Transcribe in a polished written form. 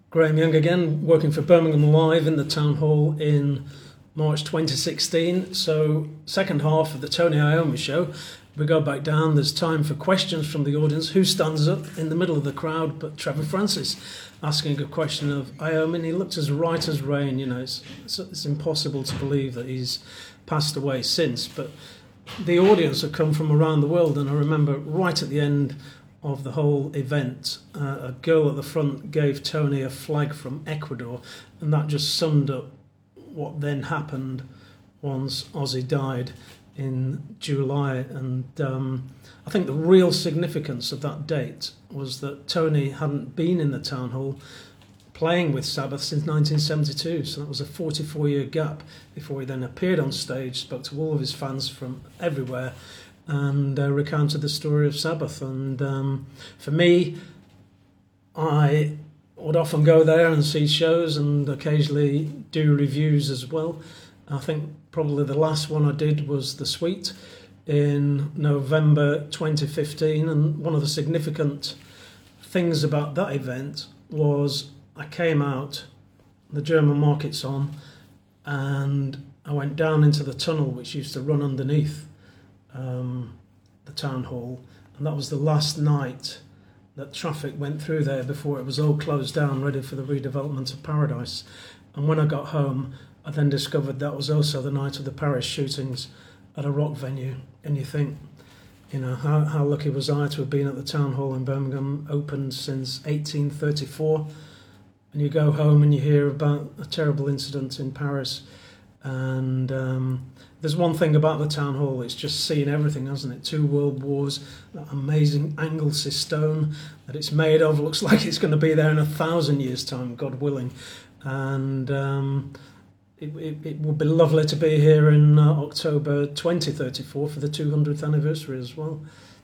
Graham Young again, working for Birmingham Live in the Town Hall in March 2016. So, second half of the Tony Iommi show, we go back down. There's time for questions from the audience. Who stands up in the middle of the crowd but Trevor Francis, asking a question of Iommi, and he looked as right as rain. You know, it's impossible to believe that he's passed away since, but the audience had come from around the world, and I remember right at the end of the whole event, a girl at the front gave Tony a flag from Ecuador, and that just summed up what then happened once Ozzy died in July. And I think the real significance of that date was that Tony hadn't been in the Town Hall playing with Sabbath since 1972, so that was a 44-year gap before he then appeared on stage, spoke to all of his fans from everywhere, and recounted the story of Sabbath. And for me, I would often go there and see shows and occasionally do reviews as well. I think probably the last one I did was The Suite in November 2015, and one of the significant things about that event was I came out, the German market's on, and I went down into the tunnel which used to run underneath the Town Hall, and that was the last night that traffic went through there before it was all closed down, ready for the redevelopment of Paradise. And when I got home, I then discovered that was also the night of the Paris shootings at a rock venue. And you think, you know, how lucky was I to have been at the Town Hall in Birmingham, opened since 1834, and you go home and you hear about a terrible incident in Paris. And there's one thing about the Town Hall, it's just seen everything, hasn't it? 2 world wars, that amazing Anglesey stone that it's made of looks like it's going to be there in 1,000 years' time, God willing. And it would be lovely to be here in October 2034 for the 200th anniversary as well.